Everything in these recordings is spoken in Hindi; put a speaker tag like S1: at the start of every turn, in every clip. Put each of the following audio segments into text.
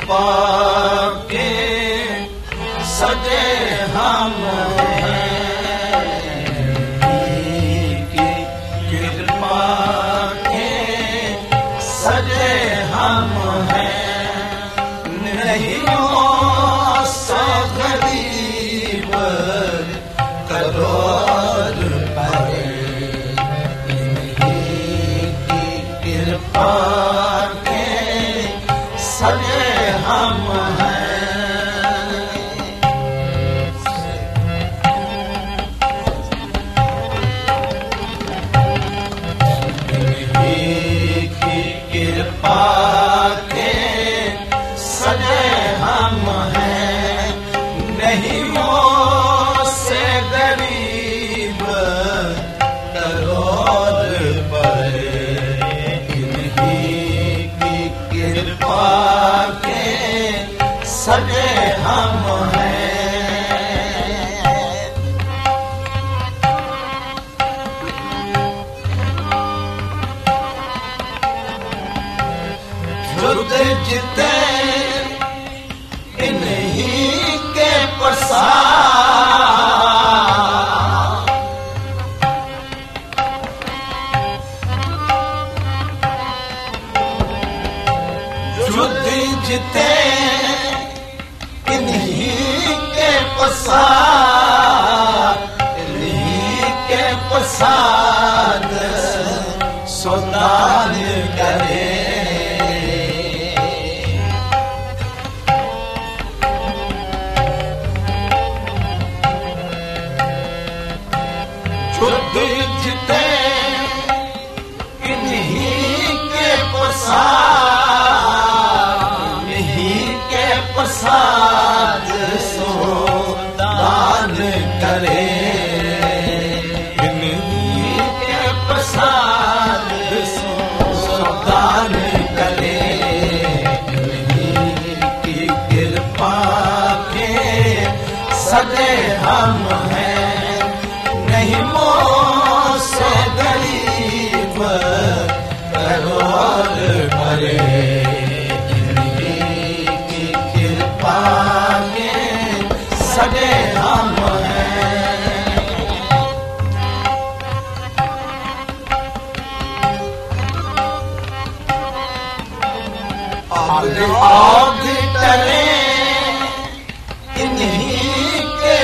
S1: कृपा के सजे हम हैं, की कृपा के सजे हम हैं, नहीं सो गरीब करोड़ परे, इन्हीं की कृपा के सजे हम हैं। इन्हीं की कृपा के सजे हम हैं, नहीं से गरीब करोड़ परे, इन्हीं की कृपा के सजे हम हैं। युद्ध जीते इन्हीं के प्रसाद, युद्ध जीते इन्हीं के प्रसाद, इन्हीं के प्रसाद सुल्तान करे, युद्ध जीते इन्हीं के प्रसाद, इन्हीं के प्रसाद सो दान करे, इन्हीं के प्रसाद सो दान करे, इन्हीं की कृपा के सजे हम हैं, नहीं से गरीब करोड़ परे, इन्हीं की कृपा के सजे हम हैं। आग टरे इन्हीं के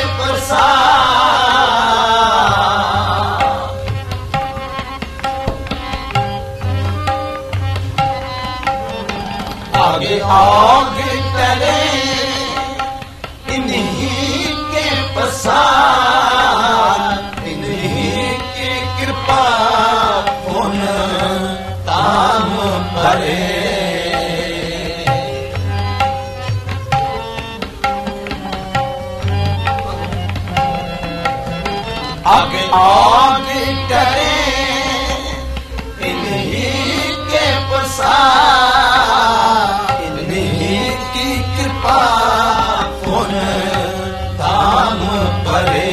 S1: प्रसाद, आगे आग टरे इन्हीं के प्रसाद, इन्हीं की कृपा पुण्य ताम भरे, आगे आगे टरे इन्हीं के प्रसाद, इन्हीं की कृपा पुण्य धाम भरे,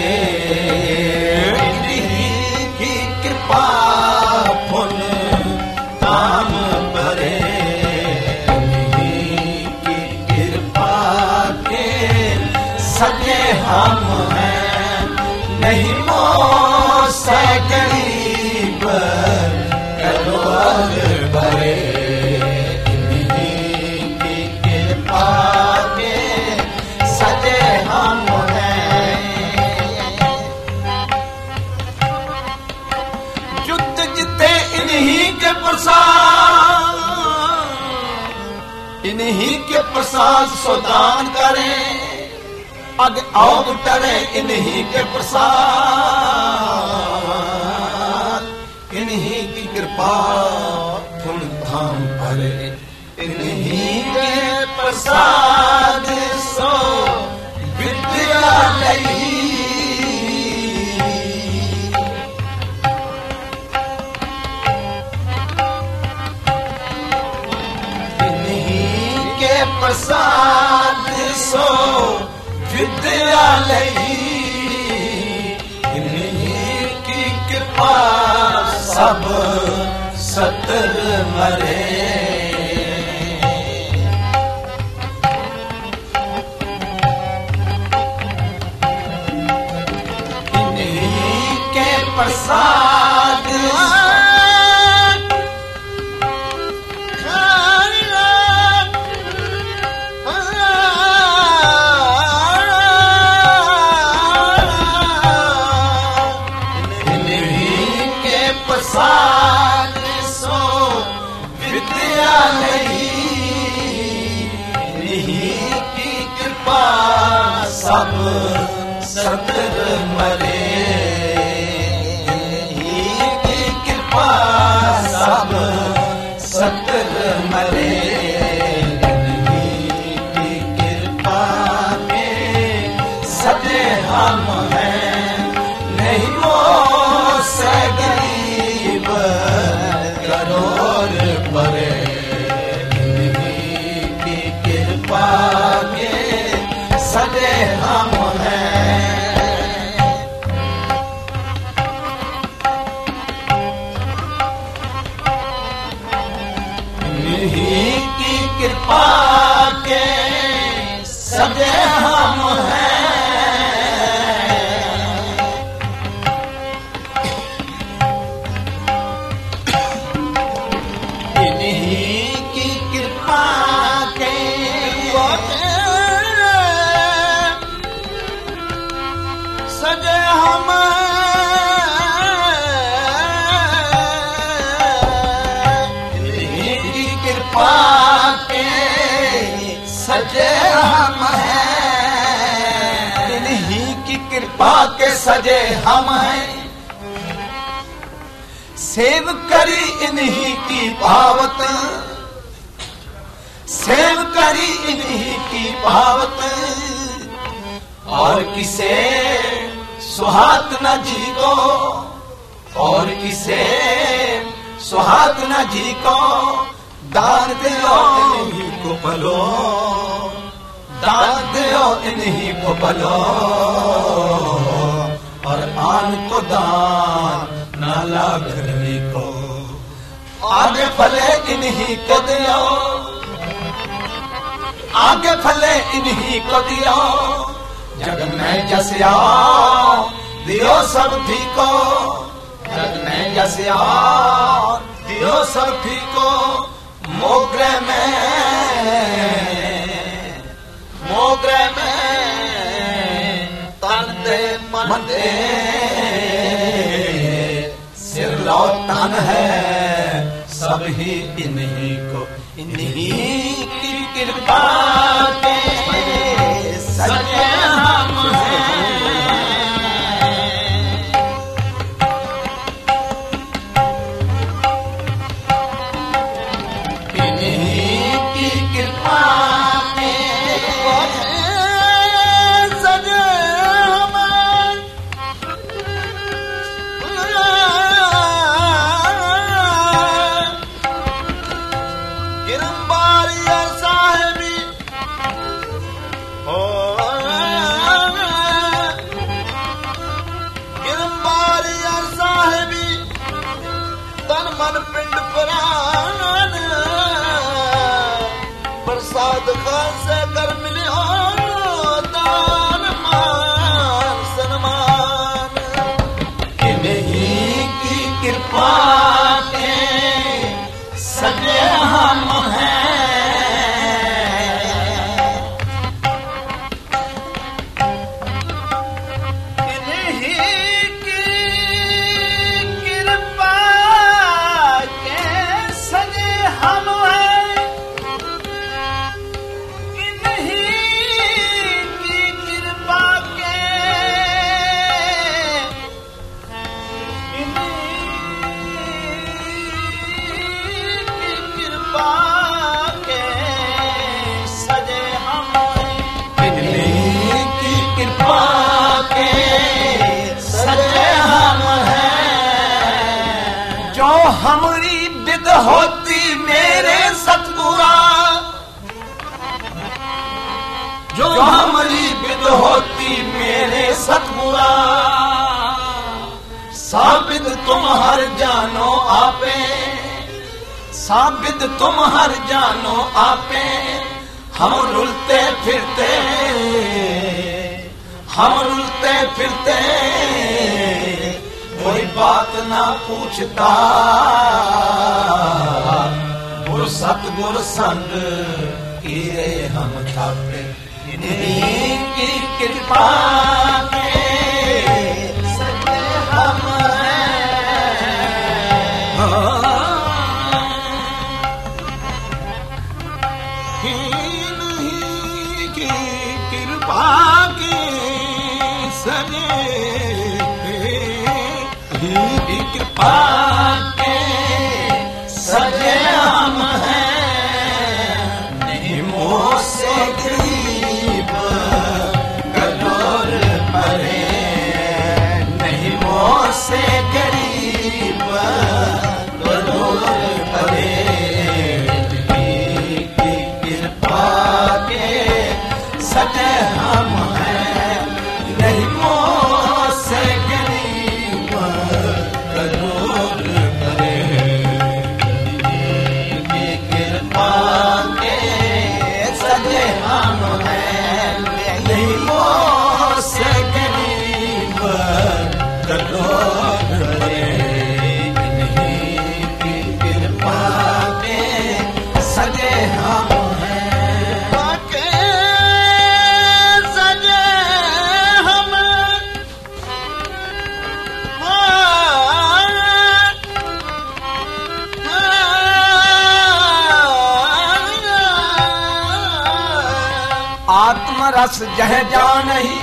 S1: इन्हीं की कृपा पुण्य धाम भरे, इन्हीं की कृपा के सजे हम हैं, नहीं से गरीब करोड़ भरे, इन्हीं की कृपा के सजे हम हैं। युद्ध जीते इन्हीं के प्रसाद, इन्हीं के प्रसाद सुदान करें, आगे आग टरे इन्हीं के प्रसाद, इन्हीं की कृपा धूम धाम भरे, इन्हीं के प्रसाद सो विद्यालय, इन्हीं के प्रसाद सो विद्यालय, इन्हीं की कृपा सब सतर मरे, सब सतर मरे, की कृपा सब सतर मरे, की कृपा के सजे हम हैं, नहीं वो से गरीब करोड़ परे, की कृपा के सजे हम हैं। इन्हीं की कृपा के सजे हम हैं, इन्हीं की कृपा के सजे हम सजे हम हैं, इन्हीं की कृपा के सजे हम हैं। सेव करी इन्हीं की भावत, सेव करी इन्हीं की भावत, और किसे सुहात न जी को, और किसे सुहात न जी को, दान दियो इन्हीं को भलो, दान दियो इन्हीं को भलो, और आन को दान न लाघरनी को, आगे फले इन्हीं को दियो, आगे फले इन्हीं को दियो, जग में जसिया दियो सब को, जग में जसिया दियो सब को, मोगरे में तन दे मन दे, सिर लो तन है सब ही इन्हीं को, इन्हीं की कृपा के सजे हम हैं। इन्हीं की कृपा के सजे हम हैं। गिरंबारी साहेबी हो, गिरंबारी साहेबी तन मन पिंड प्राण, प्रसाद खान से कर मिले हो दान मान सन्मान, इन्हीं की कृपा के सजे हम हैं। इन्हीं की कृपा के सजे हम हैं, इन्हीं की कृपा के, इन्हीं की कृपा के सजे हम हैं, इन्हीं की कृपा के सजे हम हैं। जो हमारी विद होती मेरे सतगुरा, जो हमारी विद होती मेरे सतगुरा, साबित तुम हर जानो आपे, साबित तुम हर जानो आपे, हम रुलते फिरते, हम रुलते फिरते, कोई बात ना पूछता, गुरु सतगुर संग किए हम थापे, इन्हीं की कृपा के सजे हम हैं। इन्हीं की कृपा के करोड़ करे की कृपा के सजे हम हैं नहीं मोसे गरीब करोड़ करे की कृपा के सजे हम हैं नहीं मोसे गरीब करोड़ करे की कृपा के सजे हम आत्मरस जह जानही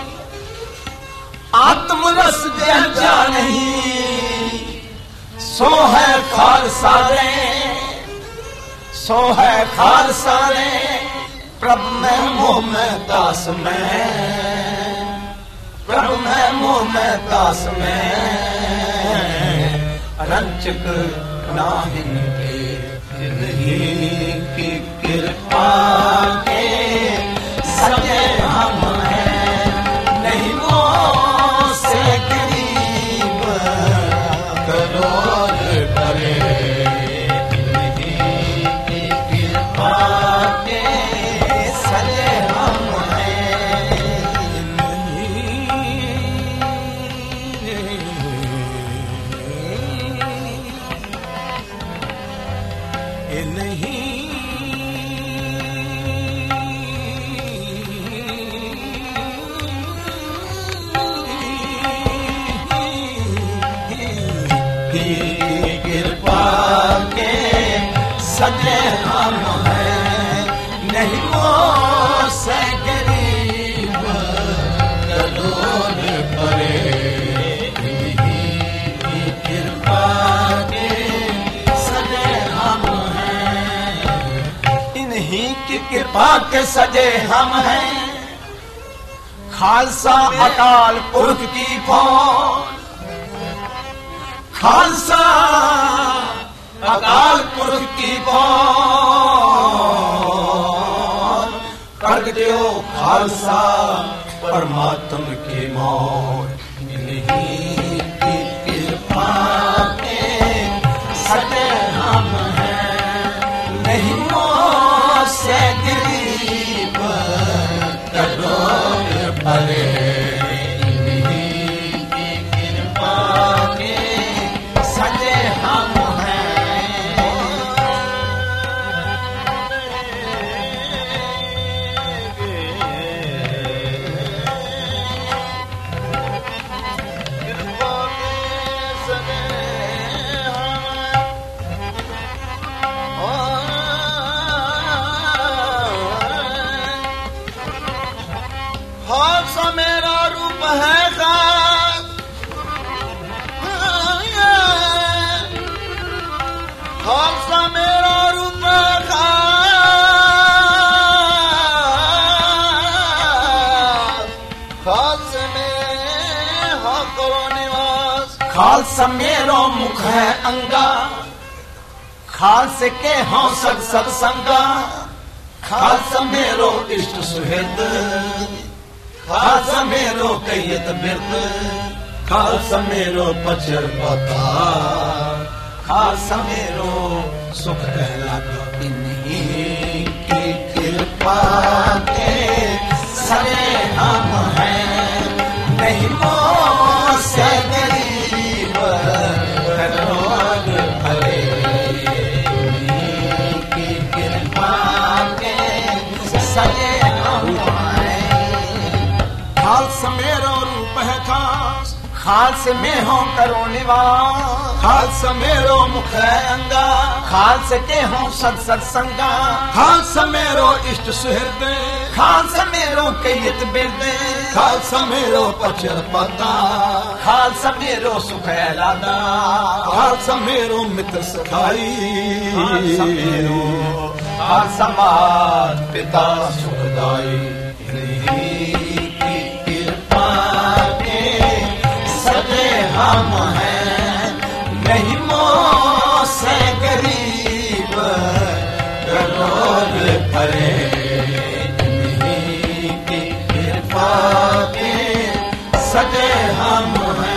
S1: आत्मरस जह जानही सो है खालसा रे सो है खालसा रे प्रभु में मोह में दास में प्रभु में मोह में दास में रंचक नाहिन के जिंदगी की कृपा के सजे हम हैं नहीं मोसे गरीब करोड़ करे की कृपा के सजे हम हैं नहीं कृपा के सजे हम हैं नहीं मोसे गरीब करोड़ करे कृपा के सजे हम हैं इन्हीं की कृपा के सजे हम हैं खालसा अकाल पुरख की फौज खालसा अकाल पुरख की फौज कर दो खालसा परमात्म की मौज इन्हीं की कृपा के सजे हम हैं नहीं मोसे गरीब करोड़ भरे खालसा मेरा रूप है खास खालसा मेरा रूप है खास खालसा में हाँ करो निवास खालसा मेरो मुख है अंगा खालसे के हाँ सग सत्संगा खालसा मेरो इष्ट सुहृद खालसा मेरो कैयत बिरद खालसा मेरो पचर पता खालसा मेरो सुख कहलाता इन्हीं की कृपा के सजे हम हैं नहीं मोसे गरीब करोड़ भरे इन्हीं की कृपा के सजे हम हैं खालसा मेरो रूप है खास खालसे में हो करो निवास खालसा मेरो मुख है अंगा खालसे के हो सत्संगा खालसा मेरो इष्ट सुहृद खालसा मेरो कैयत बिरद खालसा मेरो पचर पता खालसा मेरो सुख लादा खालसा मेरो मित्र सखाई खालसा मात पिता सुखदाई हम हैं नहीं करे इन्हीं की कृपा के सजे हम हैं।